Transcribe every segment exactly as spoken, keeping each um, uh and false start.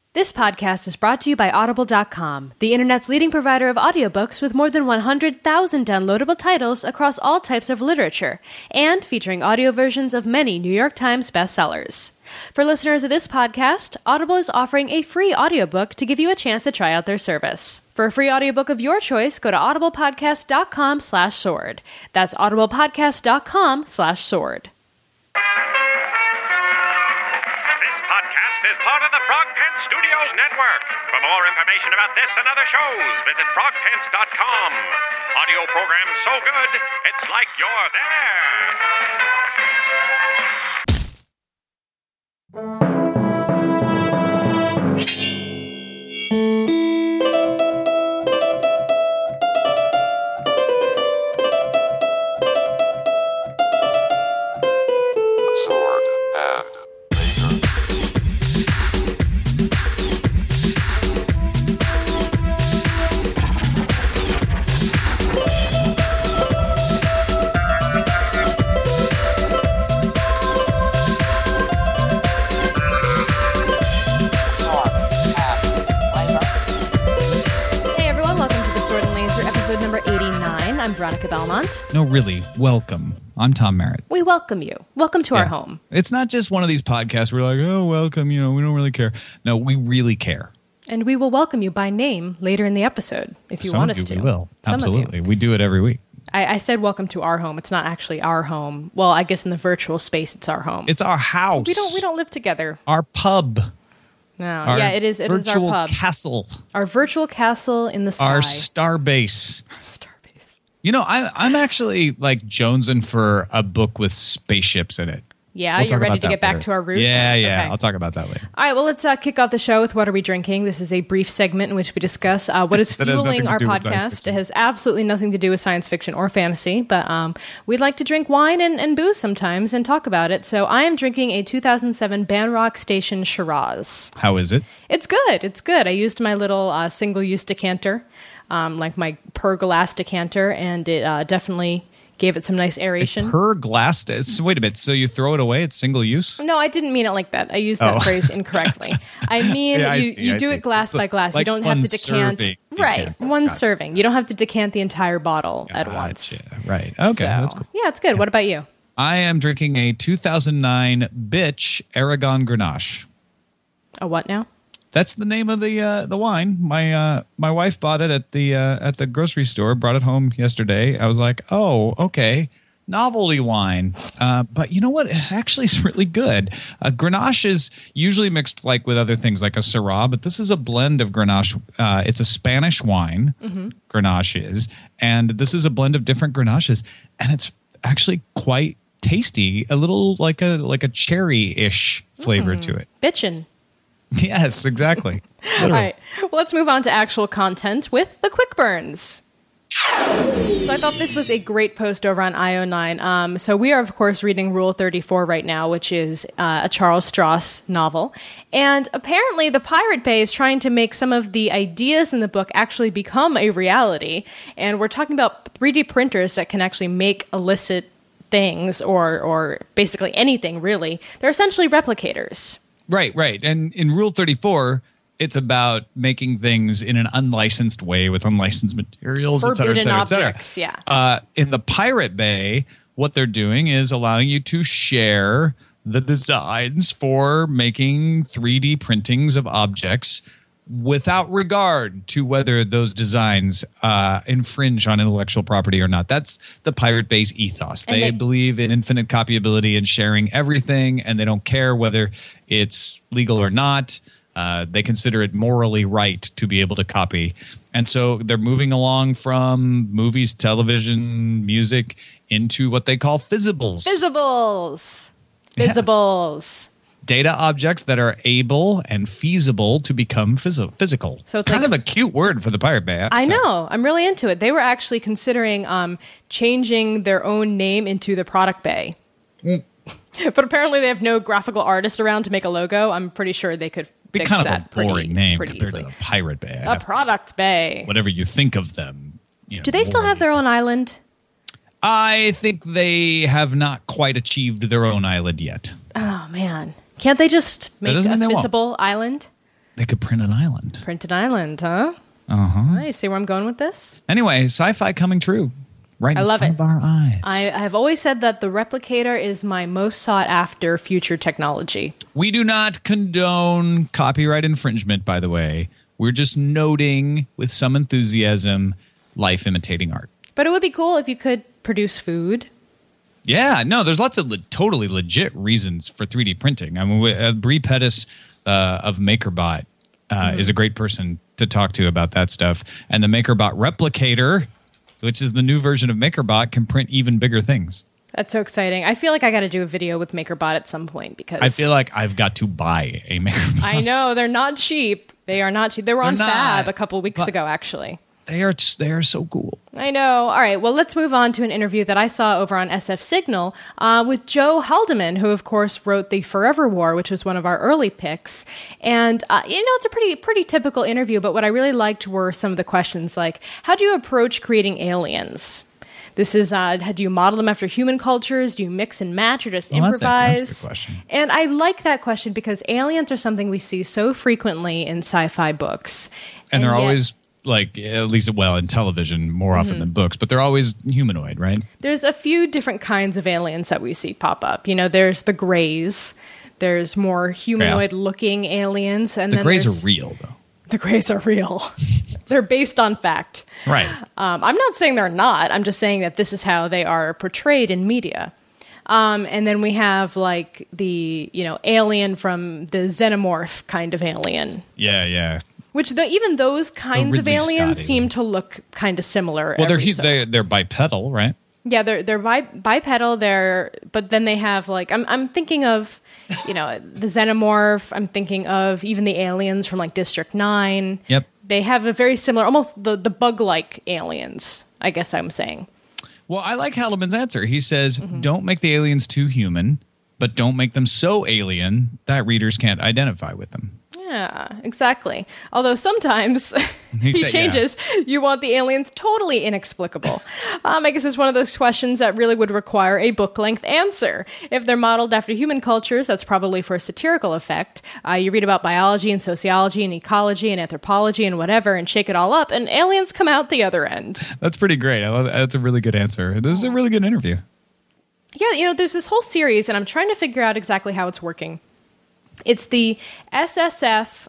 This podcast is brought to you by Audible dot com, the internet's leading provider of audiobooks with more than one hundred thousand downloadable titles across all types of literature, and featuring audio versions of many New York Times bestsellers. For listeners of this podcast, Audible is offering a free audiobook to give you a chance to try out their service. For a free audiobook of your choice, go to audiblepodcast dot com slash sword. That's audiblepodcast dot com slash sword. This podcast is part of the Frog Pants Studios Network. For more information about this and other shows, visit frog pants dot com. Audio program so good, it's like you're Sword and I'm Veronica Belmont. No, really, welcome. I'm Tom Merritt. We welcome you. Welcome to Yeah. our home. It's not just one of these podcasts where we're like, oh, welcome, you know, we don't really care. No, we really care. And we will welcome you by name later in the episode if you Some want of us you to. we will. Some of you. Absolutely. We do it every week. I, I said welcome to our home. It's not actually our home. Well, I guess in the virtual space, it's our home. It's our house. we don't we don't live together. Our pub. No, Our yeah, it is. It is virtual our pub, castle. our virtual castle in the sky. Our star base. Starbase. You know, I, I'm actually like jonesing for a book with spaceships in it. Yeah, We'll you're talk ready about to that get back later. to our roots. Yeah, yeah. Okay. I'll talk about that later. All right, well, let's uh, kick off the show with What Are We Drinking? This is a brief segment in which we discuss uh, what is That has nothing fueling to our do with science podcast. fiction. It has absolutely nothing to do with science fiction or fantasy, but um, we'd like to drink wine and, and booze sometimes and talk about it. So I am drinking a two thousand seven Banrock Station Shiraz. How is it? It's good. It's good. I used my little uh, single-use decanter, um, like my per glass decanter, and it uh, definitely gave it some nice aeration. Per glass. So wait a minute. So you throw it away? It's single use? No, I didn't mean it like that. I used that Oh. phrase incorrectly. I mean, Yeah, I you, see, you I do see. it glass by glass. Like you don't have one to decant. serving Right, decant. one Gotcha. serving. You don't have to decant the entire bottle at once. Gotcha. Right. Okay. So, That's cool. yeah, it's good. What about you? I am drinking a two thousand nine Bitch Aragon Grenache. A what now? That's the name of the uh, the wine. My uh, my wife bought it at the uh, at the grocery store. Brought it home yesterday. I was like, oh, okay, novelty wine. Uh, but you know what? It actually is really good. Uh, Grenache is usually mixed like with other things, like a Syrah, but this is a blend of Grenache. Uh, it's a Spanish wine. Mm-hmm. Grenache is, and this is a blend of different Grenaches, and it's actually quite tasty. A little like a like a cherry-ish flavor Mm. to it. Bitchin'. Yes, exactly. All right. Well, let's move on to actual content with the quick burns. So I thought this was a great post over on I O nine. Um, so we are, of course, reading Rule thirty-four right now, which is uh, a Charles Stross novel. And apparently the Pirate Bay is trying to make some of the ideas in the book actually become a reality. And we're talking about three D printers that can actually make illicit things or, or basically anything, really. They're essentially replicators. Right, right. And in Rule thirty-four, it's about making things in an unlicensed way with unlicensed materials, et cetera, et Forbidden cetera, et cetera. objects, yeah. Uh, in the Pirate Bay, what they're doing is allowing you to share the designs for making three D printings of objects without regard to whether those designs uh, infringe on intellectual property or not. That's the Pirate Bay's ethos. And They, they- believe in infinite copyability and sharing everything, and they don't care whether it's legal or not. Uh, they consider it morally right to be able to copy. And so they're moving along from movies, television, music into what they call physibles. Visibles. Visibles. Data objects that are able and feasible to become phys- physical. So it's kind like- of a cute word for the Pirate Bay. I so. know. I'm really into it. They were actually considering um, changing their own name into the Product Bay. Mm. But apparently they have no graphical artist around to make a logo. I'm pretty sure they could Be fix kind of that a boring pretty, name pretty compared easily. to the Pirate Bay. A Product Bay. Whatever you think of them. You know, Do they still have their own island? I think they have not quite achieved their own island yet. Oh, man. Can't they just make doesn't a mean they won't. visible island? They could print an island. Print an island, huh? Uh-huh. Nice. See where I'm going with this? Anyway, sci-fi coming true. Right I in love front it. of our eyes. I have always said that the replicator is my most sought after future technology. We do not condone copyright infringement, by the way. We're just noting with some enthusiasm life imitating art. But it would be cool if you could produce food. Yeah, no, there's lots of le- totally legit reasons for three D printing. I mean, we- uh, Bree Pettis uh, of MakerBot uh, mm-hmm. is a great person to talk to about that stuff. And the MakerBot replicator, which is the new version of MakerBot, can print even bigger things. That's so exciting. I feel like I got to do a video with MakerBot at some point because I feel like I've got to buy a MakerBot. I know they're not cheap. They are not cheap. They were They're on not, Fab a couple weeks but- ago, actually. They are they are so cool. I know. All right. Well, let's move on to an interview that I saw over on S F Signal uh, with Joe Haldeman, who, of course, wrote The Forever War, which was one of our early picks. And, uh, you know, it's a pretty pretty typical interview. But what I really liked were some of the questions like, how do you approach creating aliens? This is, uh, do you model them after human cultures? Do you mix and match or just Well, that's a- improvise? that's a good question. And I like that question because aliens are something we see so frequently in sci-fi books. And, they're yet- always, like, at least, well, in television more often Mm-hmm. than books, but they're always humanoid, right? There's a few different kinds of aliens that we see pop up. You know, there's the Greys. There's more humanoid-looking aliens. And The then Greys there's- are real, though. The Greys are real. They're based on fact. Right. Um, I'm not saying they're not. I'm just saying that this is how they are portrayed in media. Um, and then we have, like, the, you know, alien from the Xenomorph kind of alien. Yeah, yeah. Which the, even those kinds of Ridley aliens Scott seem alien. to look kind of similar. Well, they're, every hu- so- they they're bipedal, right? Yeah, they're they're bi- bipedal. They're but then they have like I'm I'm thinking of, you know, the Xenomorph. I'm thinking of even the aliens from like District Nine. Yep. They have a very similar, almost the the bug-like aliens. I guess I'm saying. Well, I like Haldeman's answer. He says, Mm-hmm. don't make the aliens too human, but don't make them so alien that readers can't identify with them. Yeah, exactly. Although sometimes He he said, changes. You want the aliens totally inexplicable. um, I guess it's one of those questions that really would require a book-length answer. If they're modeled after human cultures, that's probably for a satirical effect. Uh, you read about biology and sociology and ecology and anthropology and whatever and shake it all up, and aliens come out the other end. That's pretty great. I love that. That's a really good answer. This is a really good interview. Yeah, you know, there's this whole series, and I'm trying to figure out exactly how it's working. It's the S S F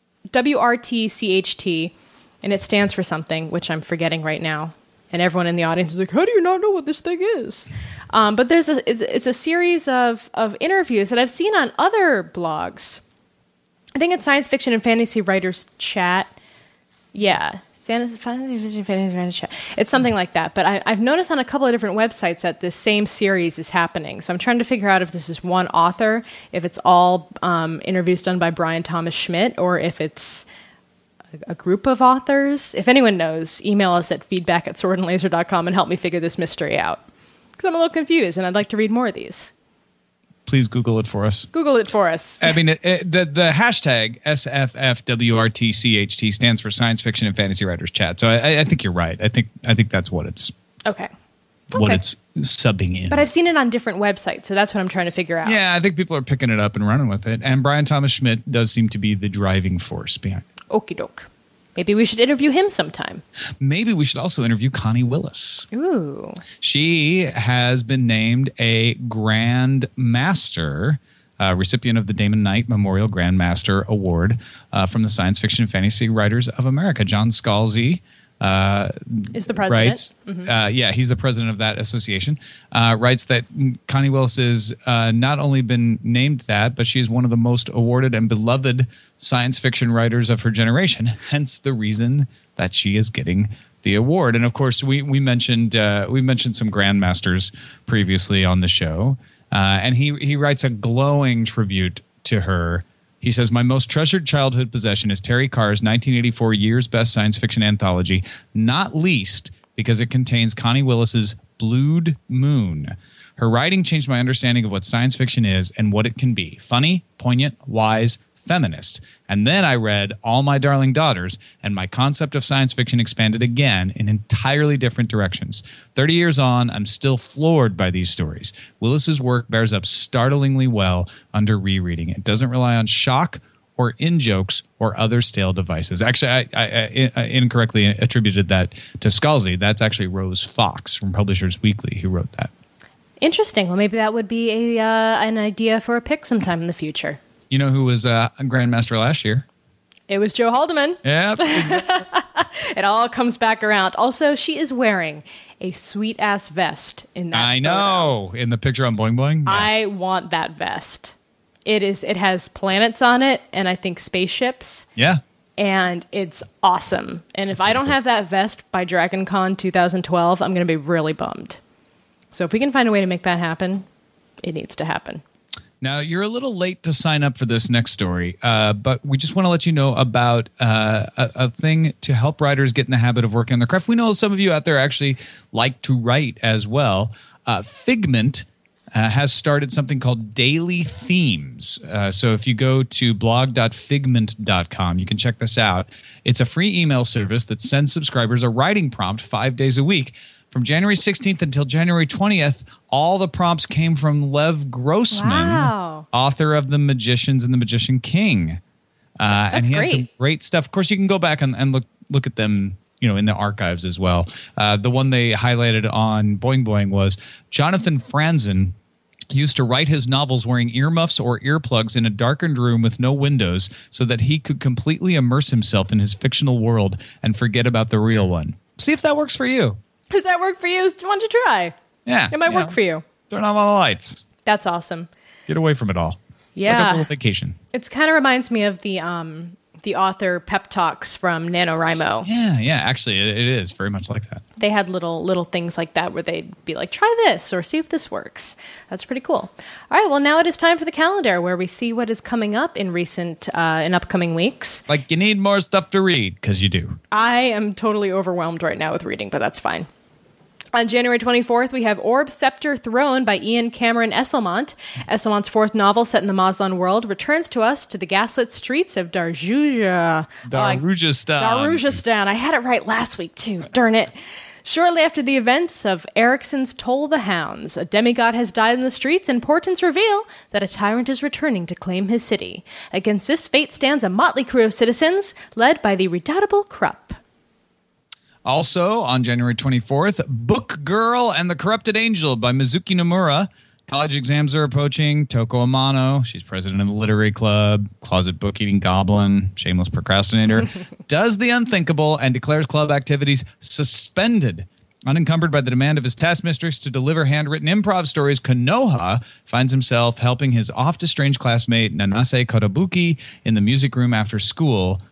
W R T C H T, and it stands for something, which I'm forgetting right now. And everyone in the audience is like, how do you not know what this thing is? Um, but there's a, it's, it's a series of, of interviews that I've seen on other blogs. I think it's Science Fiction and Fantasy Writers Chat. Yeah. It's something like that. But I, I've noticed on a couple of different websites that this same series is happening. So I'm trying to figure out if this is one author, if it's all um, interviews done by Brian Thomas Schmidt, or if it's a, a group of authors. If anyone knows, email us at feedback at sword and laser dot com and help me figure this mystery out. Because I'm a little confused, and I'd like to read more of these. Please Google it for us. Google it for us. I mean, it, it, the the hashtag S F F W R T C H T stands for Science Fiction and Fantasy Writers Chat. So I, I think you're right. I think I think that's what it's Okay. what Okay. it's subbing in. But I've seen it on different websites, so that's what I'm trying to figure out. Yeah, I think people are picking it up and running with it. And Brian Thomas Schmidt does seem to be the driving force behind it. Okie doke. Maybe we should interview him sometime. Maybe we should also interview Connie Willis. Ooh. She has been named a Grand Master, uh, recipient of the Damon Knight Memorial Grand Master Award uh, from the Science Fiction and Fantasy Writers of America. John Scalzi uh, Is the president. writes, uh, yeah, he's the president of that association, uh, writes that Connie Willis has uh, not only been named that, but she is one of the most awarded and beloved science fiction writers of her generation, hence the reason that she is getting the award. And of course, we we mentioned uh, we mentioned some grandmasters previously on the show, uh, and he he writes a glowing tribute to her. He says, my most treasured childhood possession is Terry Carr's nineteen eighty-four Year's Best Science Fiction Anthology, not least because it contains Connie Willis's Blued Moon. Her writing changed my understanding of what science fiction is and what it can be. Funny, poignant, wise, feminist. And then I read All My Darling Daughters, and my concept of science fiction expanded again in entirely different directions. Thirty years on, I'm still floored by these stories. Willis's work bears up startlingly well under rereading. It doesn't rely on shock or in-jokes or other stale devices. Actually, I, I, I incorrectly attributed that to Scalzi. That's actually Rose Fox from Publishers Weekly who wrote that. Interesting. Well, maybe that would be a uh, an idea for a pick sometime in the future. You know who was uh, a Grandmaster last year? It was Joe Haldeman. Yeah. Exactly. It all comes back around. Also, she is wearing a sweet-ass vest in that I know. photo. In the picture on Boing Boing? Yeah. I want that vest. It is. It has planets on it, and I think spaceships. Yeah. And it's awesome. And if I don't have that vest by DragonCon twenty twelve, I'm going to be really bummed. So if we can find a way to make that happen, it needs to happen. Now, you're a little late to sign up for this next story, uh, but we just want to let you know about uh, a, a thing to help writers get in the habit of working on their craft. We know some of you out there actually like to write as well. Uh, Figment uh, has started something called Daily Themes. Uh, so if you go to blog dot figment dot com, you can check this out. It's a free email service that sends subscribers a writing prompt five days a week. From January sixteenth until January twentieth, all the prompts came from Lev Grossman, Wow. author of The Magicians and the Magician King. Uh, and he great. had some great stuff. Of course, you can go back and, and look look at them, you know, in the archives as well. Uh, the one they highlighted on Boing Boing was Jonathan Franzen used to write his novels wearing earmuffs or earplugs in a darkened room with no windows so that he could completely immerse himself in his fictional world and forget about the real one. See if that works for you. Does that work for you? Why don't you try? Yeah. It might you work know, for you. Turn off all the lights. That's awesome. Get away from it all. It's like Yeah. a little vacation. It kind of reminds me of the um, the author pep talks from NaNoWriMo. Yeah, yeah. Actually, it, it is very much like that. They had little little things like that where they'd be like, try this or see if this works. That's pretty cool. All right, well, now it is time for the calendar where we see what is coming up in recent, uh, in upcoming weeks. Like you need more stuff to read, because you do. I am totally overwhelmed right now with reading, but that's fine. On January twenty-fourth, we have Orb, Scepter, Throne by Ian Cameron Esselmont. Esselmont's fourth novel, set in the Mazlan world, returns to us to the gaslit streets of Darjuja. Darujistan. Darujistan. I had it right last week, too. Darn it. Shortly after the events of Ericsson's Toll the Hounds, a demigod has died in the streets, and portents reveal that a tyrant is returning to claim his city. Against this fate stands a motley crew of citizens, led by the redoubtable Krupp. Also, on January twenty-fourth, Book Girl and the Corrupted Angel by Mizuki Nomura. College exams are approaching. Toko Amano, she's president of the literary club, closet book-eating goblin, shameless procrastinator, does the unthinkable and declares club activities suspended. Unencumbered by the demand of his taskmistress to deliver handwritten improv stories, Konoha finds himself helping his oft-estranged classmate Nanase Kotobuki in the music room after school.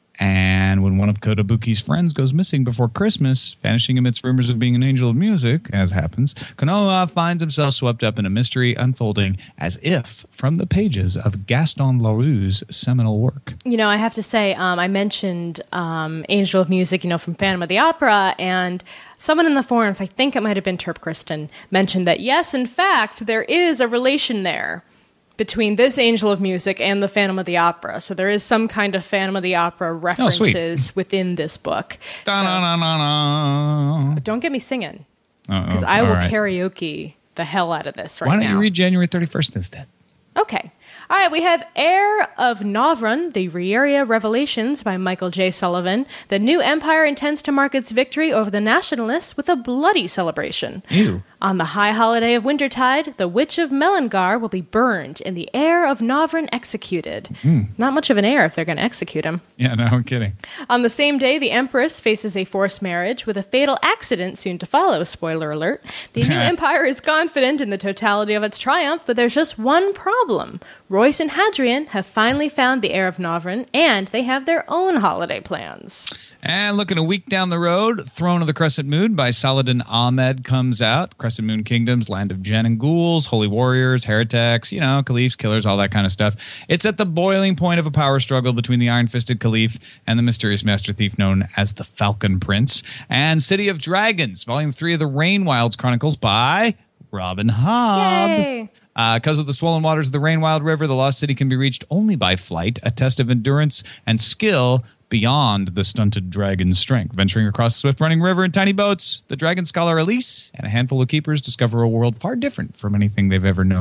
And when one of Kotobuki's friends goes missing before Christmas, vanishing amidst rumors of being an angel of music, as happens, Konoha finds himself swept up in a mystery unfolding as if from the pages of Gaston Leroux's seminal work. You know, I have to say, um, I mentioned um, Angel of Music, you know, from Phantom of the Opera, and someone in the forums, I think it might have been Terp Kristen, mentioned that, yes, in fact, there is a relation there between this Angel of Music and the Phantom of the Opera. So there is some kind of Phantom of the Opera references oh, within this book. So, Da-na-na-na-na. don't get me singing, Uh-oh. because I will All right. karaoke the hell out of this right Why don't now. you read January thirty-first instead? Okay. All right, we have Heir of Novron, the Rieria Revelations by Michael J. Sullivan. The new empire intends to mark its victory over the nationalists with a bloody celebration. Ew. On the high holiday of Wintertide, the Witch of Melangar will be burned and the heir of Novron executed. Mm. Not much of an heir if they're going to execute him. Yeah, no, I'm kidding. On the same day, the Empress faces a forced marriage with a fatal accident soon to follow. Spoiler alert. The new empire is confident in the totality of its triumph, but there's just one problem. Royce and Hadrian have finally found the heir of Novron, and they have their own holiday plans. And looking a week down the road, Throne of the Crescent Moon by Saladin Ahmed comes out. Crescent Moon Kingdoms, Land of Jinn and Ghouls, Holy Warriors, Heretics, you know, Caliphs, Killers, all that kind of stuff. It's at the boiling point of a power struggle between the Iron-Fisted Caliph and the mysterious Master Thief known as the Falcon Prince. And City of Dragons, Volume three of the Rain Wilds Chronicles by Robin Hobb. Yay! Because uh, of the swollen waters of the Rainwild River, the lost city can be reached only by flight, a test of endurance and skill beyond the stunted dragon's strength. Venturing across the swift-running river in tiny boats, the dragon scholar Elise and a handful of keepers discover a world far different from anything they've ever known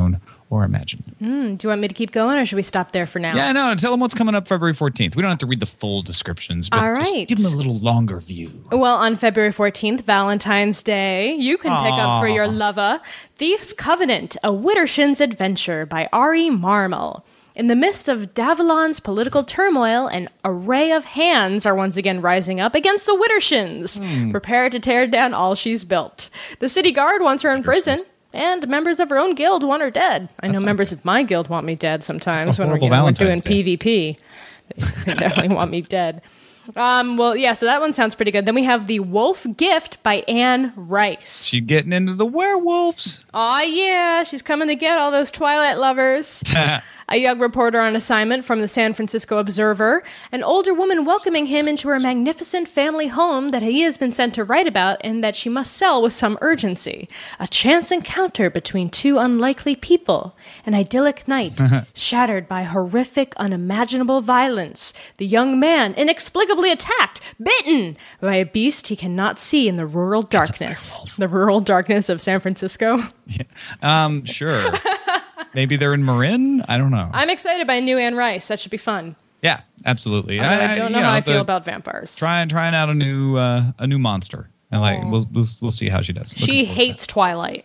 or imagined. Mm, do you want me to keep going, or should we stop there for now? Yeah, no, tell them what's coming up February fourteenth. We don't have to read the full descriptions, but All just right. give them a little longer view. Well, on February fourteenth, Valentine's Day, you can pick up for your lover Thief's Covenant, a Widdershins adventure by Ari Marmel. In the midst of Davalon's political turmoil, an array of hands are once again rising up against the Widdershins, mm. prepared to tear down all she's built. The city guard wants her in prison, and members of her own guild want her dead. I That's know members good. of my guild want me dead sometimes when we're, you know, we're doing Day. PvP. They, they definitely want me dead. Um, well, yeah, so that one sounds pretty good. Then we have The Wolf Gift by Anne Rice. She's getting into the werewolves. Aw, yeah, she's coming to get all those Twilight lovers. A young reporter on assignment from the San Francisco Observer, an older woman welcoming him into her magnificent family home that he has been sent to write about and that she must sell with some urgency. A chance encounter between two unlikely people. An idyllic night, shattered by horrific, unimaginable violence. The young man inexplicably attacked, bitten, by a beast he cannot see in the rural darkness. The rural darkness of San Francisco? Yeah. Um, sure. Maybe they're in Marin? I don't know. I'm excited by new Anne Rice. That should be fun. Yeah, absolutely. I, I don't know how know, I feel the, about vampires. Trying trying out a new uh, a new monster. And like we'll, we'll we'll see how she does. She hates Twilight.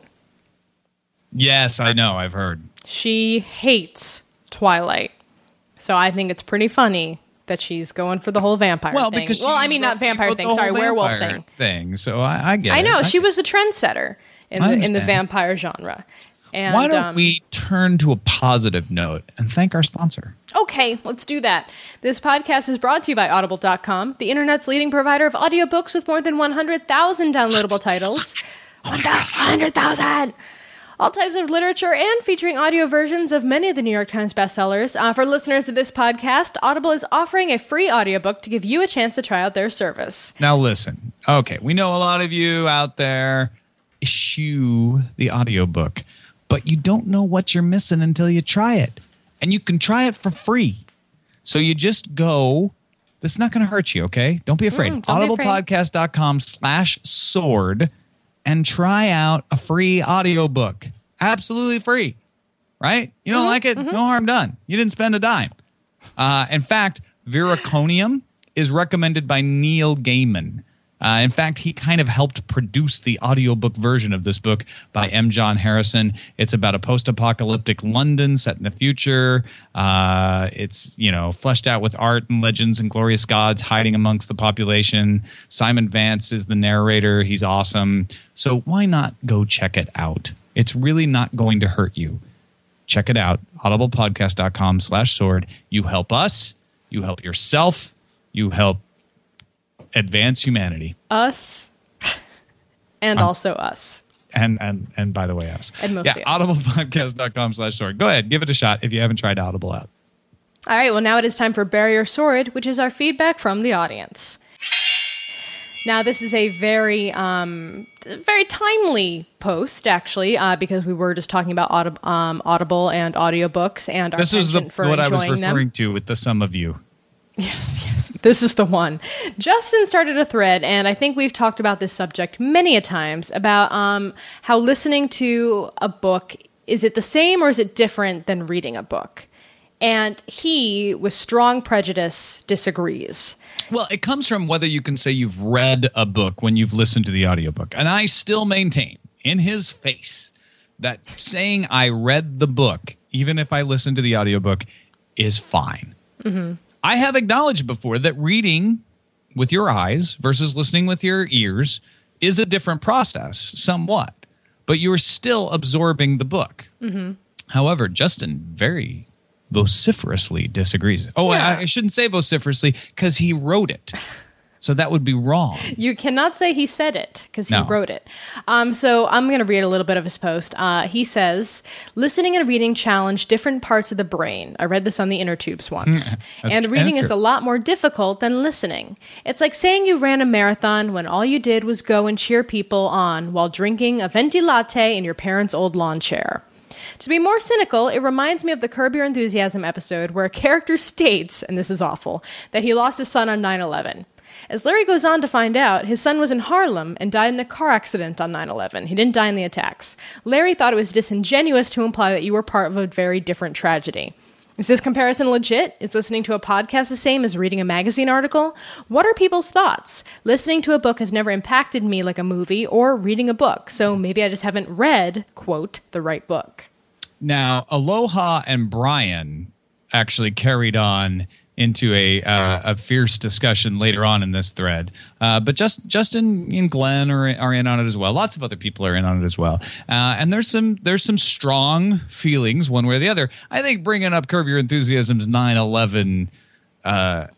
Yes, I know. I've heard. She hates Twilight. So I think it's pretty funny that she's going for the whole vampire well, thing. Because well, I mean not vampire thing. Sorry, werewolf thing. Thing. So I, I get I it. know I she get was a trendsetter in the in the vampire genre. And, Why don't um, we turn to a positive note and thank our sponsor? Okay, let's do that. This podcast is brought to you by Audible dot com, the internet's leading provider of audiobooks with more than one hundred thousand downloadable titles. one hundred thousand! All types of literature and featuring audio versions of many of the New York Times bestsellers. Uh, for listeners of this podcast, Audible is offering a free audiobook to give you a chance to try out their service. Now listen, okay, we know a lot of you out there issue the audiobook. But you don't know what you're missing until you try it. And you can try it for free. So you just go, this is not going to hurt you, okay? Don't be afraid. Mm, audiblepodcast.com slash sword and try out a free audiobook. Absolutely free, right? You don't mm-hmm, like it? Mm-hmm. No harm done. You didn't spend a dime. Uh, in fact, Viraconium is recommended by Neil Gaiman. Uh, in fact, he kind of helped produce the audiobook version of this book by M. John Harrison. It's about a post-apocalyptic London set in the future. Uh, it's, you know, fleshed out with art and legends and glorious gods hiding amongst the population. Simon Vance is the narrator. He's awesome. So why not go check it out? It's really not going to hurt you. Check it out. audiblepodcast.com slash sword. You help us. You help yourself. You help advance humanity. Us. And I'm, also us. And and and by the way, us. And mostly yeah, us. audiblepodcast.com slash sword. Go ahead, give it a shot if you haven't tried Audible out. All right, well, now it is time for Barrier Sword, which is our feedback from the audience. Now, this is a very, um, very timely post, actually, uh, because we were just talking about Audib- um, Audible and audiobooks and our this is the, for what I was enjoying referring them. to with the sum of you. Yes, yes. This is the one. Justin started a thread, and I think we've talked about this subject many a times, about um, how listening to a book, is it the same or is it different than reading a book? And he, with strong prejudice, disagrees. Well, it comes from whether you can say you've read a book when you've listened to the audiobook. And I still maintain, in his face, that saying I read the book, even if I listen to the audiobook, is fine. Mm-hmm. I have acknowledged before that reading with your eyes versus listening with your ears is a different process, somewhat. But you are still absorbing the book. Mm-hmm. However, Justin very vociferously disagrees. Oh, yeah. I, I shouldn't say vociferously because he wrote it. So that would be wrong. You cannot say he said it because he No. wrote it. Um, so I'm going to read a little bit of his post. Uh, he says, listening and reading challenge different parts of the brain. I read this on the inner tubes once. and tr- reading that's is true. a lot more difficult than listening. It's like saying you ran a marathon when all you did was go and cheer people on while drinking a venti latte in your parents' old lawn chair. To be more cynical, it reminds me of the Curb Your Enthusiasm episode where a character states, and this is awful, that he lost his son on nine eleven. As Larry goes on to find out, his son was in Harlem and died in a car accident on nine eleven. He didn't die in the attacks. Larry thought it was disingenuous to imply that you were part of a very different tragedy. Is this comparison legit? Is listening to a podcast the same as reading a magazine article? What are people's thoughts? Listening to a book has never impacted me like a movie or reading a book, so maybe I just haven't read, quote, the right book. Now, Aloha and Brian actually carried on into a uh, a fierce discussion later on in this thread. Uh, but just Justin and Glenn are are in on it as well. Lots of other people are in on it as well. Uh, and there's some there's some strong feelings one way or the other. I think bringing up Curb Your Enthusiasm's nine eleven uh,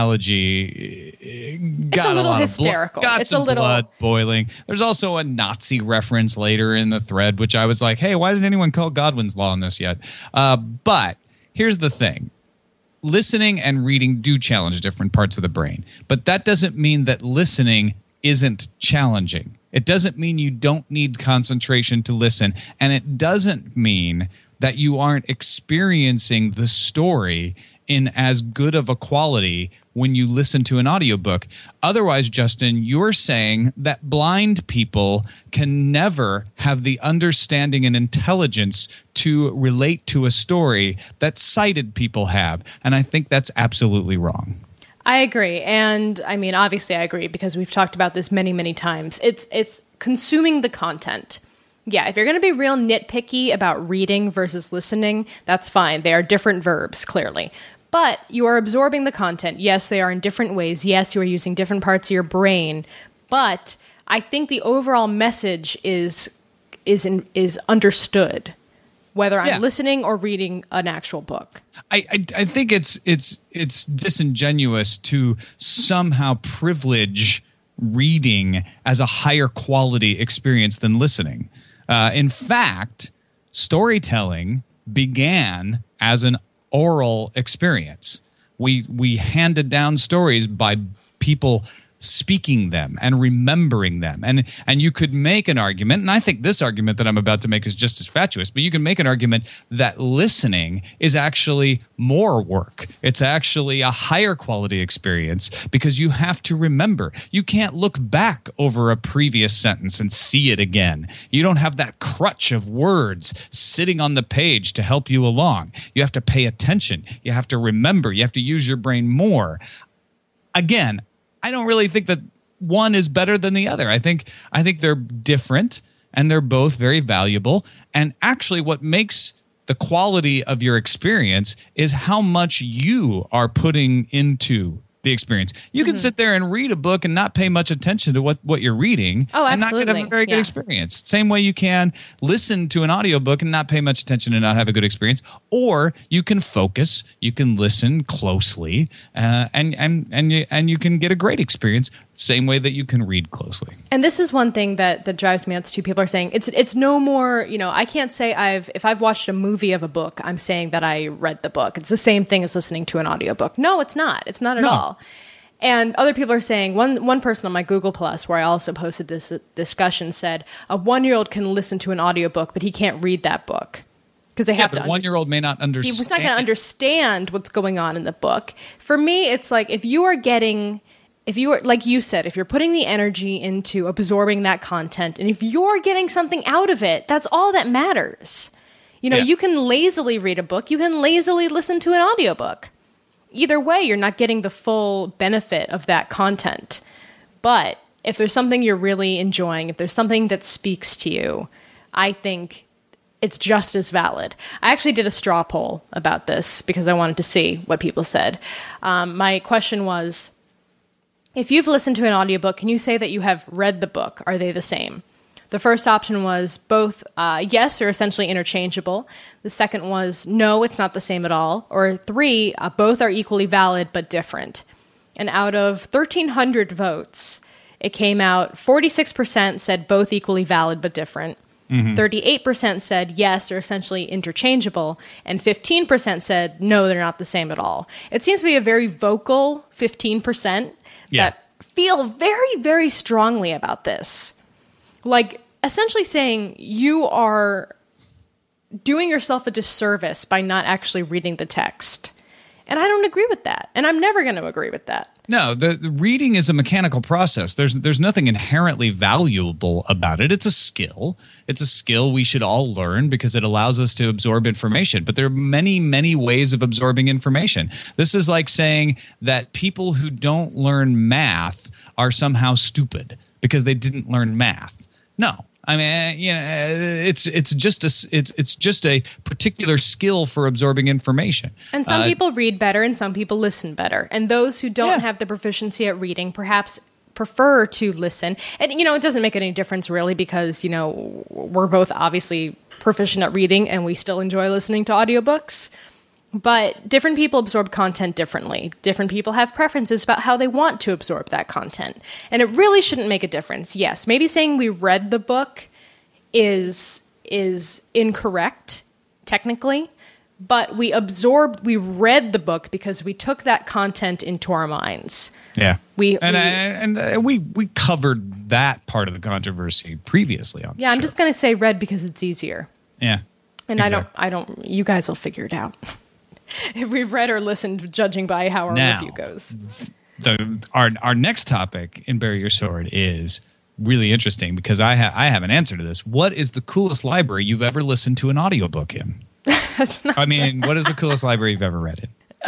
analogy got it's a little a lot hysterical. Of blo- got it's some a little blood boiling. There's also a Nazi reference later in the thread, which I was like, hey, why didn't anyone call Godwin's Law on this yet? Uh, but here's the thing. Listening and reading do challenge different parts of the brain, but that doesn't mean that listening isn't challenging. It doesn't mean you don't need concentration to listen, and it doesn't mean that you aren't experiencing the story in as good of a quality when you listen to an audiobook. Otherwise, Justin, you're saying that blind people can never have the understanding and intelligence to relate to a story that sighted people have. And I think that's absolutely wrong. I agree. And I mean, obviously I agree because we've talked about this many, many times. It's it's consuming the content. Yeah, if you're going to be real nitpicky about reading versus listening, that's fine. They are different verbs, clearly. But you are absorbing the content. Yes, they are in different ways. Yes, you are using different parts of your brain. But I think the overall message is is in, is understood, whether I'm yeah. listening or reading an actual book. I, I I think it's it's it's disingenuous to somehow privilege reading as a higher quality experience than listening. Uh, in fact, storytelling began as an oral experience. We we handed down stories by people speaking them and remembering them. And and you could make an argument, and I think this argument that I'm about to make is just as fatuous, but you can make an argument that listening is actually more work. It's actually a higher quality experience because you have to remember. You can't look back over a previous sentence and see it again. You don't have that crutch of words sitting on the page to help you along. You have to pay attention. You have to remember. You have to use your brain more. Again, I don't really think that one is better than the other. I think I think they're different and they're both very valuable. And actually what makes the quality of your experience is how much you are putting into the experience. You mm-hmm. can sit there and read a book and not pay much attention to what, what you're reading oh, and not absolutely. get a very good yeah. experience. Same way you can listen to an audiobook and not pay much attention and not have a good experience. Or you can focus, you can listen closely, uh, and, and, and, you, and you can get a great experience. Same way that you can read closely. And this is one thing that, that drives me nuts too. People are saying it's it's no more, you know, I can't say I've, if I've watched a movie of a book, I'm saying that I read the book. It's the same thing as listening to an audiobook. No, it's not. It's not at No. all. And other people are saying, one one person on my Google Plus, where I also posted this discussion, said a one-year-old can listen to an audiobook, but he can't read that book. Because they Yeah, have but to a one-year-old may not understand. He's not going to understand what's going on in the book. For me, it's like if you are getting, if you are, like you said, if you're putting the energy into absorbing that content, and if you're getting something out of it, that's all that matters. You know, Yeah. you can lazily read a book, you can lazily listen to an audiobook. Either way, you're not getting the full benefit of that content. But if there's something you're really enjoying, if there's something that speaks to you, I think it's just as valid. I actually did a straw poll about this because I wanted to see what people said. Um, my question was, if you've listened to an audiobook, can you say that you have read the book? Are they the same? The first option was both uh, yes, or essentially interchangeable. The second was no, it's not the same at all. Or three, uh, both are equally valid but different. And out of thirteen hundred votes, it came out forty-six percent said both equally valid but different. Mm-hmm. thirty-eight percent said yes, or essentially interchangeable. And fifteen percent said no, they're not the same at all. It seems to be a very vocal fifteen percent Yeah. that feel very, very strongly about this. Like, essentially saying you are doing yourself a disservice by not actually reading the text. And I don't agree with that. And I'm never going to agree with that. No, the, the reading is a mechanical process. There's there's nothing inherently valuable about it. It's a skill. It's a skill we should all learn because it allows us to absorb information. But there are many, many ways of absorbing information. This is like saying that people who don't learn math are somehow stupid because they didn't learn math. No. I mean, you know, it's it's just a it's it's just a particular skill for absorbing information. And some uh, people read better, and some people listen better. And those who don't Yeah. have the proficiency at reading, perhaps prefer to listen. And you know, it doesn't make any difference really, because you know we're both obviously proficient at reading, and we still enjoy listening to audiobooks. But different people absorb content differently. Different people have preferences about how they want to absorb that content. And it really shouldn't make a difference. Yes, maybe saying we read the book is is incorrect, technically. But we absorbed, we read the book because we took that content into our minds. Yeah. We, and we, I, and uh, we we covered that part of the controversy previously on yeah, the I'm show. just going to say read because it's easier. Yeah. And exactly. I don't, I don't, you guys will figure it out. If we've read or listened, judging by how our Now, review goes. The, our our next topic in Bury Your Sword is really interesting because I, ha- I have an answer to this. What is the coolest library you've ever listened to an audiobook in? That's not I mean, what is the coolest library you've ever read in?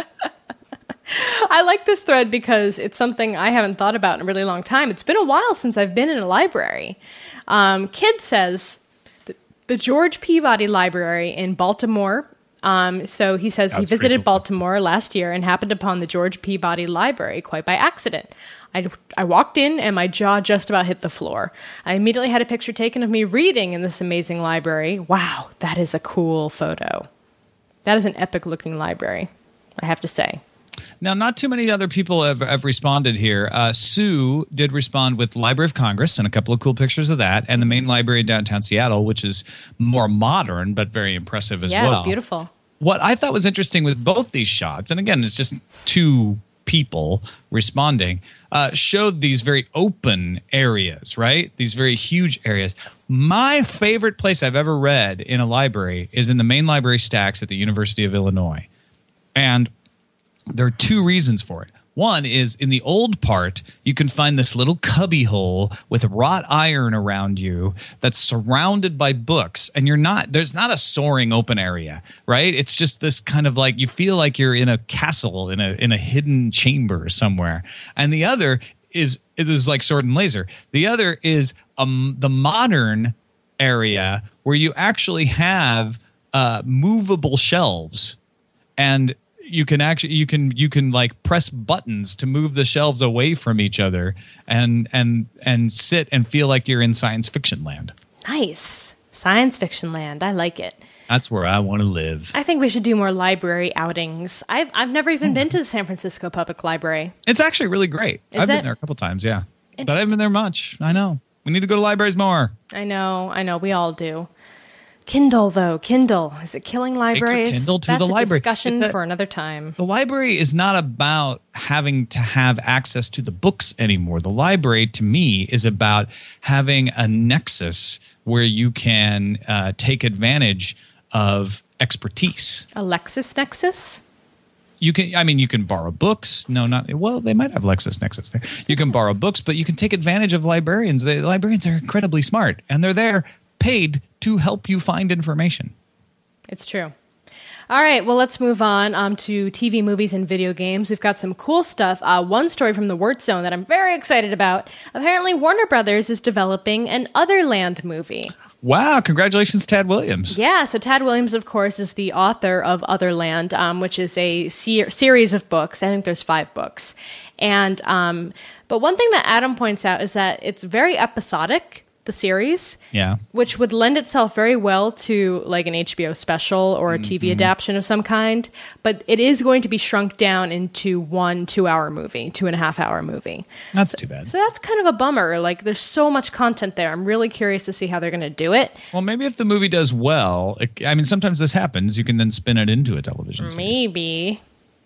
I like this thread because it's something I haven't thought about in a really long time. It's been a while since I've been in a library. Um, Kid says the, the George Peabody Library in Baltimore. Um, so he says That's he pretty visited cool. Baltimore last year and happened upon the George Peabody Library quite by accident. I, I walked in and my jaw just about hit the floor. I immediately had a picture taken of me reading in this amazing library. Wow, that is a cool photo. That is an epic-looking library, I have to say. Now, not too many other people have, have responded here. Uh, Sue did respond with Library of Congress and a couple of cool pictures of that, and the main library in downtown Seattle, which is more modern but very impressive as yeah, well. it was beautiful. What I thought was interesting with both these shots, and again, it's just two people responding, uh, showed these very open areas, right? These very huge areas. My favorite place I've ever read in a library is in the main library stacks at the University of Illinois. And there are two reasons for it. One is in the old part, you can find this little cubby hole with wrought iron around you that's surrounded by books. And you're not, there's not a soaring open area, right? It's just this kind of like, you feel like you're in a castle, in a in a hidden chamber somewhere. And the other is, it is like Sword and Laser. The other is um, the modern area where you actually have uh, movable shelves. And you can actually you can you can like press buttons to move the shelves away from each other and and and sit and feel like you're in science fiction land. Nice. Science fiction land. I like it. That's where I want to live. I think we should do more library outings. I've I've never even been to the San Francisco Public Library. It's actually really great. Is I've it? been there a couple times, yeah. But I haven't been there much. I know. We need to go to libraries more. I know, I know, we all do. Kindle, though, Kindle. Is it killing libraries? Kindle to That's the a library. discussion It's a- for another time. The library is not about having to have access to the books anymore. The library, to me, is about having a nexus where you can uh, take advantage of expertise. A LexisNexis? You can, I mean, you can borrow books. No, not well. They might have LexisNexis there. You can borrow books, but you can take advantage of librarians. The librarians are incredibly smart, and they're there paid to help you find information. It's true. All right, well, let's move on um, to T V, movies, and video games. We've got some cool stuff. Uh, one story from the Word Zone that I'm very excited about. Apparently, Warner Brothers is developing an Otherland movie. Wow! Congratulations, Tad Williams. Yeah, so Tad Williams, of course, is the author of Otherland, um, which is a se- series of books. I think there's five books. And um, but one thing that Adam points out is that it's very episodic, the series. Yeah. Which would lend itself very well to like an H B O special or a T V Mm-hmm. adaptation of some kind. But it is going to be shrunk down into one two-hour movie, two and a half hour movie. That's too bad. So that's kind of a bummer. Like, there's so much content there. I'm really curious to see how they're going to do it. Well, maybe if the movie does well, it, I mean, sometimes this happens. You can then spin it into a television series. Maybe.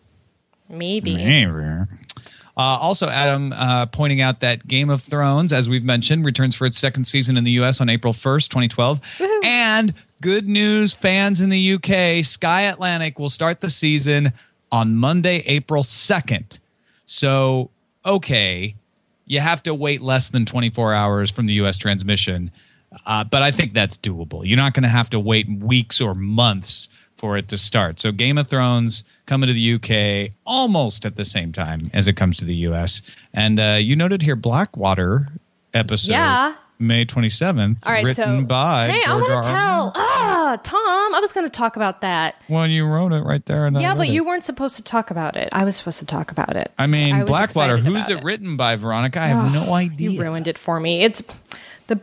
Maybe. Maybe. Uh, also, Adam uh, pointing out that Game of Thrones, as we've mentioned, returns for its second season in the U S on April first, twenty twelve. And good news, fans in the U K, Sky Atlantic will start the season on Monday, April second. So, okay, you have to wait less than twenty-four hours from the U S transmission. Uh, but I think that's doable. You're not going to have to wait weeks or months for it to start. So Game of Thrones coming to the U K almost at the same time as it comes to the U S. And uh, you noted here Blackwater episode Yeah. May twenty-seventh, All right, written so by hey, I George want R. to R. tell. Ah, Tom, I was going to talk about that. Well, you wrote it right there. And I Yeah, read but it. you weren't supposed to talk about it. I was supposed to talk about it. I mean, I was Blackwater. excited Who's about it written by, Veronica? I have no idea. You ruined it for me. It's the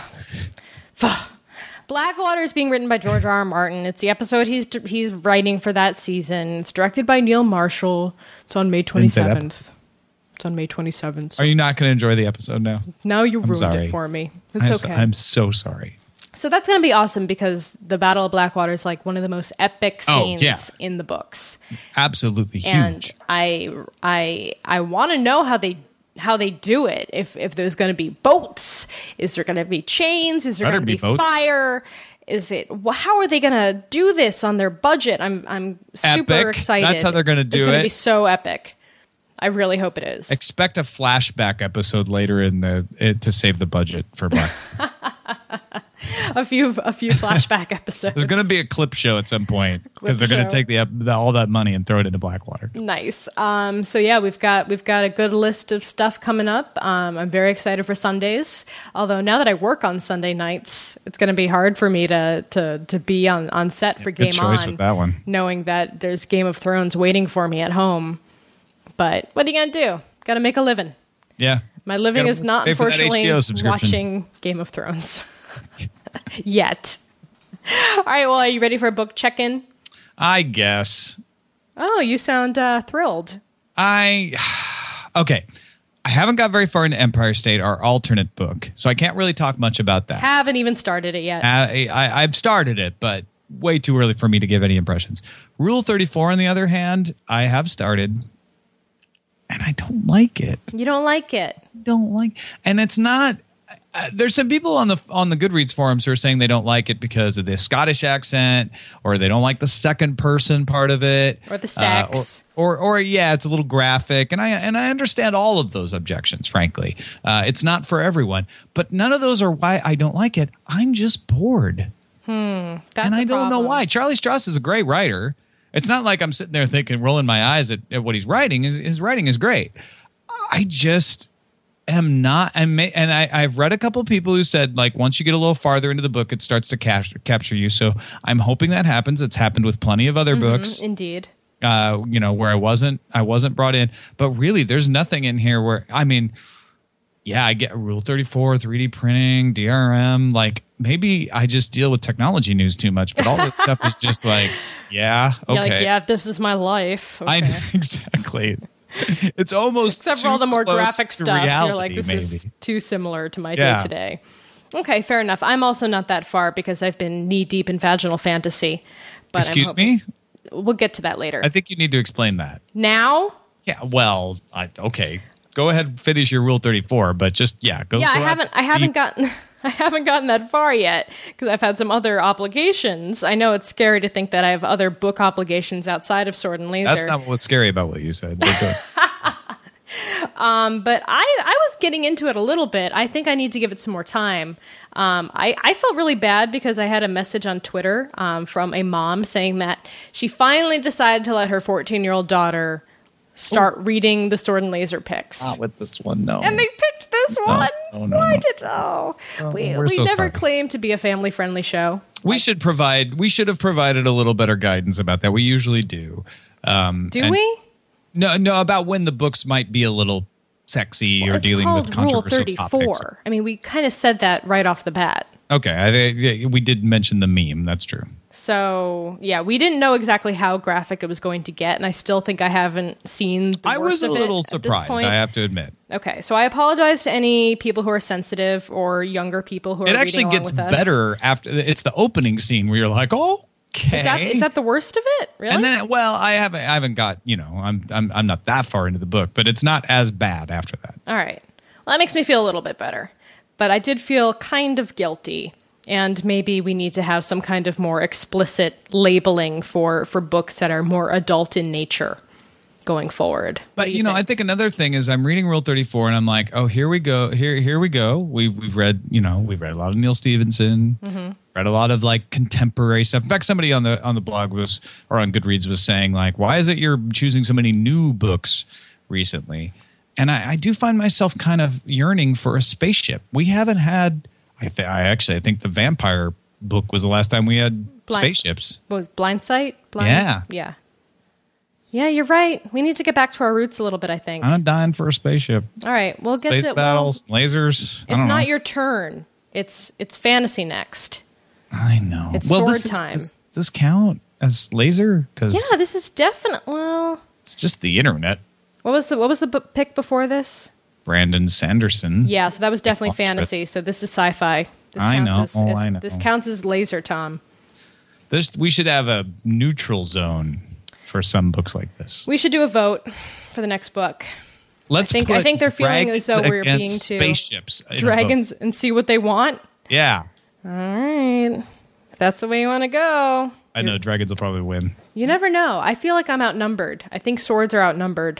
Blackwater is being written by George R. R. Martin. It's the episode he's he's writing for that season. It's directed by Neil Marshall. It's on May twenty-seventh. It's on May twenty-seventh. Are you not going to enjoy the episode now? Now you ruined sorry. it for me. I'm It's so- okay. I'm so sorry. So that's going to be awesome because the Battle of Blackwater is like one of the most epic Oh, scenes yeah. in the books. Absolutely huge. And I I I want to know how they how they do it. If if there's going to be boats, is there going to be chains? Is there Better going to be be, boats. fire? Is it wh- how are they going to do this on their budget? I'm I'm super Epic. excited. That's how they're gonna do It's going it. to be so epic. I really hope it is. Expect a flashback episode later in the it, to save the budget for Black. a few a few flashback episodes. There's going to be a clip show at some point because they're Clip going to show. take the, ep- the all that money and throw it into Blackwater. Nice. Um, so yeah, we've got we've got a good list of stuff coming up. Um, I'm very excited for Sundays. Although now that I work on Sunday nights, it's going to be hard for me to to to be on, on set for Good Game choice On, with that one. knowing that there's Game of Thrones waiting for me at home. But what are you gonna do? Got to make a living. Yeah. My living Gotta is not pay for that unfortunately H B O subscription. watching Game of Thrones yet. All right. Well, are you ready for a book check-in? I guess. Oh, you sound uh, thrilled. I okay. I haven't got very far into Empire State, our alternate book, so I can't really talk much about that. Haven't even started it yet. I, I, I've started it, but way too early for me to give any impressions. Rule thirty-four, on the other hand, I have started, and I don't like it. You don't like it. I don't like, and it's not. Uh, there's some people on the on the Goodreads forums who are saying they don't like it because of the Scottish accent, or they don't like the second person part of it, Or the uh, sex. or, or or yeah, it's a little graphic, and I and I understand all of those objections. Frankly, uh, it's not for everyone, but none of those are why I don't like it. I'm just bored. That's And I the don't know problem. why. Charlie Strauss is a great writer. It's not like I'm sitting there thinking, rolling my eyes at, at what he's writing. His, his writing is great. I just am not. I'm, and I, I've read a couple people who said, like, once you get a little farther into the book, it starts to capture, capture you. So I'm hoping that happens. It's happened with plenty of other books. Indeed. Uh, you know, where I wasn't, I wasn't brought in. But really, there's nothing in here where, I mean, yeah, I get Rule thirty-four, three D printing, D R M. Like, maybe I just deal with technology news too much, but all that stuff is just like, yeah, okay. You're like, yeah, this is my life. Okay. I exactly. It's almost Except for all the too more close graphic to stuff. You're like, reality, this maybe. is too similar to my Yeah. day to day. Okay, fair enough. I'm also not that far because I've been knee deep in vaginal fantasy. But I'm Excuse hoping- me? We'll get to that later. I think you need to explain that. Now? Yeah, well, I, okay. Go ahead and finish your Rule thirty-four, but just, yeah, go Yeah, I go out haven't. I haven't deep. gotten. I haven't gotten that far yet because I've had some other obligations. I know it's scary to think that I have other book obligations outside of Sword and Laser. That's not what's scary about what you said. But go- But I, I was getting into it a little bit. I think I need to give it some more time. Um, I, I felt really bad because I had a message on Twitter um, from a mom saying that she finally decided to let her fourteen-year-old daughter start reading the Sword and Laser picks. Not with this one, no. And they picked this one. no, no, Why no. did oh? we we're we so never sorry. claimed to be a family-friendly show. We should provide. We should have provided a little better guidance about that. We usually do. Um, Do and- we? No, no. About when the books might be a little sexy or It's dealing called with Rule controversial thirty-four. topics. I mean, we kind of said that right off the bat. Okay, I, think we did mention the meme. That's true. So, yeah, we didn't know exactly how graphic it was going to get, and I still think I haven't seen the I worst was a of it little at this surprised. point. I have to admit. Okay, so I apologize to any people who are sensitive or younger people who are It actually reading along gets with us. better after. It's the opening scene where you're like, "Oh, okay." Is that, is that the worst of it? Really? And then, well, I haven't. I haven't got. You know, I'm. I'm. I'm not that far into the book, but it's not as bad after that. All right. Well, that makes me feel a little bit better. But I did feel kind of guilty. And maybe we need to have some kind of more explicit labeling for, for books that are more adult in nature. going forward. What But do you, know, think? I think another thing is I'm reading Rule thirty-four and I'm like, oh, here we go. Here, here we go. We've we've read, you know, we've read a lot of Neil Stephenson, Mm-hmm. read a lot of like contemporary stuff. In fact, somebody on the on the blog was or on Goodreads was saying like, why is it you're choosing so many new books recently? And I, I do find myself kind of yearning for a spaceship. We haven't had. I, th- I actually I think the vampire book was the last time we had Blind- spaceships. What was Blind Sight? Blind, Yeah. Yeah. Yeah, you're right. We need to get back to our roots a little bit, I think. I'm dying for a spaceship. All right, we'll get Space to battles, lasers. I Well, it's don't not know. your turn. It's it's fantasy next. I know. It's well, sword this is- time. Does this count as laser? Because Yeah, this is definite. Well, it's just the internet. what was the what was the bu- pick before this? Brandon Sanderson. Yeah, so that was definitely Monstrous. fantasy. So this is sci-fi. This I counts know, As, oh, as- I know. This counts as laser, Tom. This we should have a neutral zone for some books like this. We should do a vote for the next book. Let's. think- put I think they're feeling as though dragons we're being against too- spaceships. in a vote. Dragons and see what they want. Yeah, All right, if that's the way you want to go. I know dragons will probably win. You never know. I feel like I'm outnumbered. I think swords are outnumbered.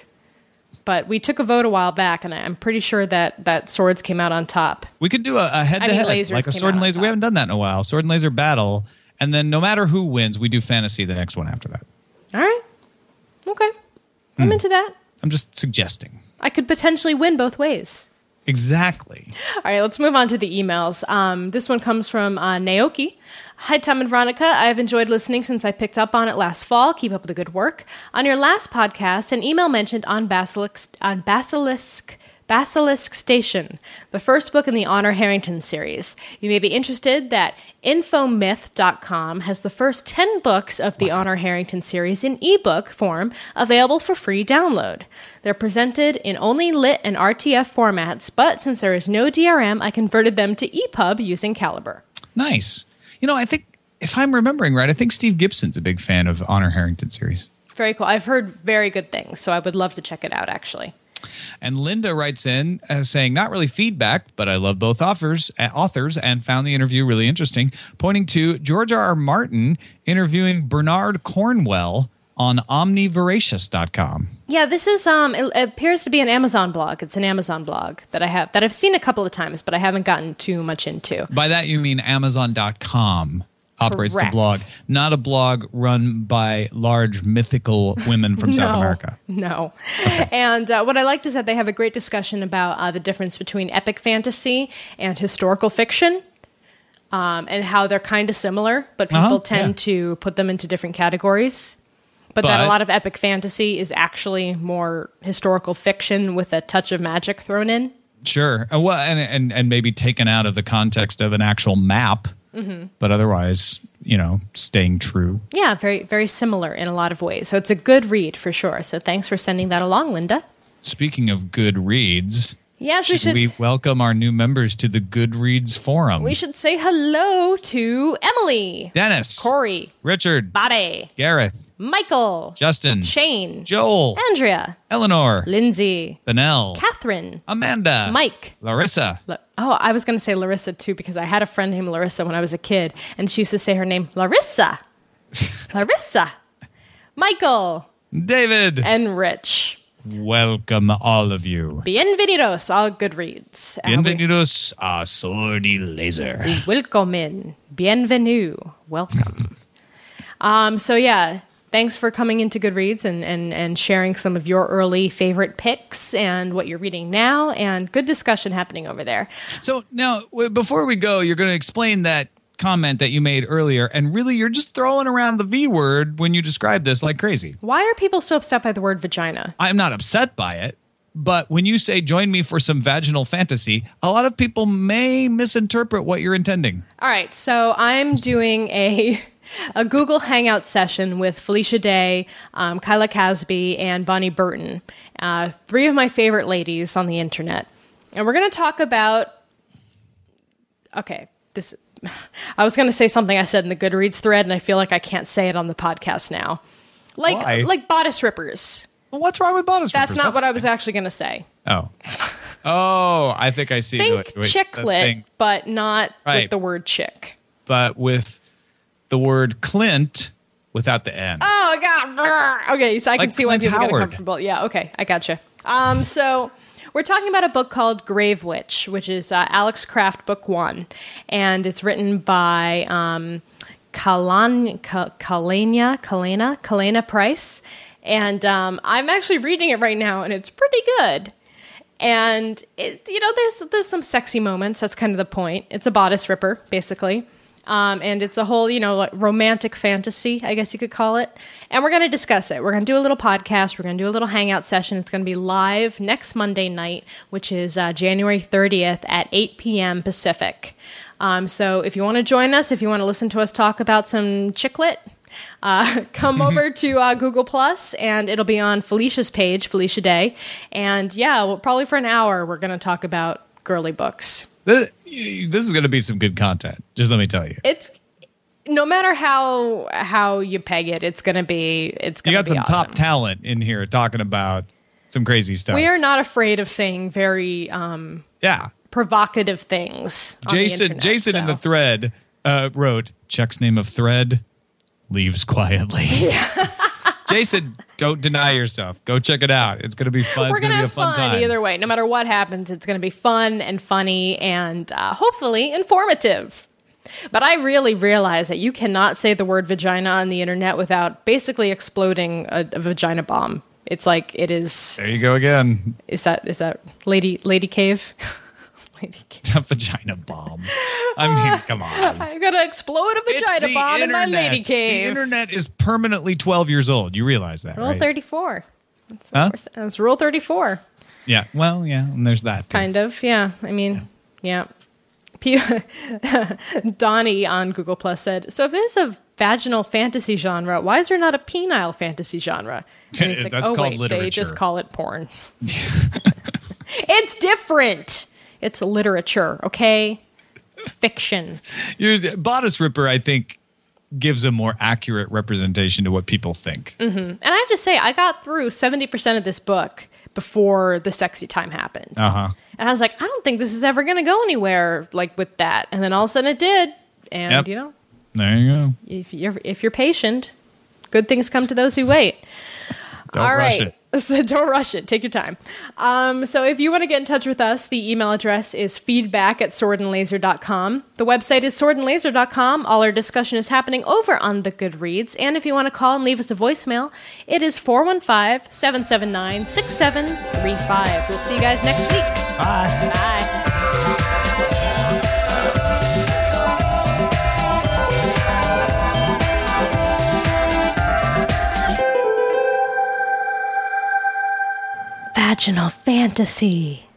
But we took a vote a while back, and I'm pretty sure that, that swords came out on top. We could do a, a head-to-head, lasers like a came sword out and on laser. top. We haven't done that in a while. Sword and laser battle, and then no matter who wins, we do fantasy the next one after that. All right. Okay. I'm Hmm. into that. I'm just suggesting. I could potentially win both ways. Exactly. All right, let's move on to the emails. Um, this one comes from uh, Naoki. Hi, Tom and Veronica. I've enjoyed listening since I picked up on it last fall. Keep up the good work. On your last podcast, an email mentioned on Basilisk, on Basilisk, Basilisk Station, the first book in the Honor Harrington series. You may be interested that infomyth dot com has the first ten books of the Honor Harrington series in ebook form available for free download. They're presented in only lit and R T F formats, but since there is no D R M, I converted them to E P U B using Caliber. Nice. You know, I think if I'm remembering right, I think Steve Gibson's a big fan of Honor Harrington series. Very cool. I've heard very good things, so I would love to check it out, actually. And Linda writes in uh, saying, not really feedback, but I love both authors, uh, authors and found the interview really interesting, pointing to George R. R. Martin interviewing Bernard Cornwell on omnivoracious dot com. Yeah, this is um it appears to be an Amazon blog. It's an Amazon blog that I have that I've seen a couple of times, but I haven't gotten too much into. By that, you mean amazon dot com operates Correct. the blog, not a blog run by large mythical women from South No, America. No. And uh, what I liked is that they have a great discussion about uh, the difference between epic fantasy and historical fiction. Um, and how they're kind of similar, but people Uh-huh, tend yeah. to put them into different categories. But, that a But- lot of epic fantasy is actually more historical fiction with a touch of magic thrown in. Sure. Uh, well, and, and, and maybe taken out of the context of an actual map, Mm-hmm. but otherwise, you know, staying true. Yeah, very, very similar in a lot of ways. So it's a good read for sure. So thanks for sending that along, Linda. Speaking of good reads, Yes, we should should. we welcome our new members to the Goodreads forum? We should say hello to Emily, Dennis, Corey, Richard, Bade, Gareth, Michael, Justin, Shane, Joel, Andrea, Eleanor, Lindsay, Benel, Catherine, Amanda, Mike. Larissa, La- Oh, I was going to say Larissa too because I had a friend named Larissa when I was a kid, and she used to say her name Larissa, Larissa, Michael, David. and Rich. Welcome, all of you. Bienvenidos, all Goodreads. Uh, we- Bienvenidos a Sordy Laser. Welcome in. Bienvenue. Welcome. um, so, yeah, thanks for coming into Goodreads and, and, and sharing some of your early favorite picks and what you're reading now, and good discussion happening over there. So now, w- before we go, you're going to explain that comment that you made earlier, and really you're just throwing around the V word when you describe this like crazy. Why are people so upset by the word vagina? I'm not upset by it, but when you say join me for some vaginal fantasy, a lot of people may misinterpret what you're intending. All right, so I'm doing a a Google Hangout session with Felicia Day, um, Kyla Casby, and Bonnie Burton, uh, three of my favorite ladies on the internet. And we're going to talk about, okay, this, I was going to say something I said in the Goodreads thread, and I feel like I can't say it on the podcast now. Like, Why? like bodice rippers. Well, what's wrong with bodice That's rippers? not what I was actually going to say. Oh. Oh, I think I see. Think the, wait, chick the lit, thing. but not Right. with the word chick. But with the word Clint without the N. Oh, oh God. Okay, so I can Like see why Clint people get Howard. uncomfortable. Yeah, okay, I gotcha. Um, so we're talking about a book called Grave Witch, which is uh, Alex Craft book one, and it's written by um, Kalan, Ka- Kalena, Kalena, Kalena Price, and um, I'm actually reading it right now, and it's pretty good. And it, you know, there's there's some sexy moments. That's kind of the point. It's a bodice ripper, basically. Um, and it's a whole, you know, like romantic fantasy, I guess you could call it. And we're going to discuss it. We're going to do a little podcast. We're going to do a little hangout session. It's going to be live next Monday night, which is uh, January thirtieth at eight p.m. Pacific. Um, so if you want to join us, if you want to listen to us talk about some chicklet, uh, come over to uh, Google Plus, and it'll be on Felicia's page, Felicia Day. And yeah, well, probably for an hour, we're going to talk about girly books. This, this is going to be some good content. Just let me tell you. It's no matter how how you peg it, it's going to be it's going You to got be some awesome. top talent in here talking about some crazy stuff. We are not afraid of saying very um, yeah. provocative things. On Jason the internet, Jason so. in the thread uh, wrote, Chuck's name of thread, leaves quietly. Jason, don't deny yourself. Go check it out. It's going to be fun. We're It's going gonna to be a have fun, time. either way. No matter what happens, it's going to be fun and funny and uh, hopefully informative. But I really realize that you cannot say the word vagina on the internet without basically exploding a, a vagina bomb. It's like it is. There you go again. Is that is that Lady Lady Cave? Lady Cave. A vagina bomb. I mean, come on. I gotta explode a It's vagina the bomb in my internet. lady cave. The internet is permanently twelve years old. You realize that, Rule right? thirty-four. That's what Huh? we're saying. That's Rule thirty-four. Yeah. Well, yeah. And there's that. Too. Kind of, yeah. I mean, yeah. P- Donnie on Google Plus said, so if there's a vaginal fantasy genre, why is there not a penile fantasy genre? And he's like, That's oh, called wait, literature. they just call it porn. It's different. It's literature, okay? It's fiction. Your bodice ripper, I think, gives a more accurate representation to what people think. Mm-hmm. And I have to say, I got through seventy percent of this book before the sexy time happened. Uh-huh. And I was like, I don't think this is ever going to go anywhere like with that. And then all of a sudden it did. And, Yep. you know, There you go. if you're, if you're patient, good things come to those who wait. Don't All rush right. it. So don't rush it. Take your time. Um, so if you want to get in touch with us, the email address is feedback at sword and laser dot com. The website is sword and laser dot com. All our discussion is happening over on the Goodreads. And if you want to call and leave us a voicemail, it is four one five, seven seven nine, six seven three five. We'll see you guys next week. Bye. Bye. Vaginal fantasy.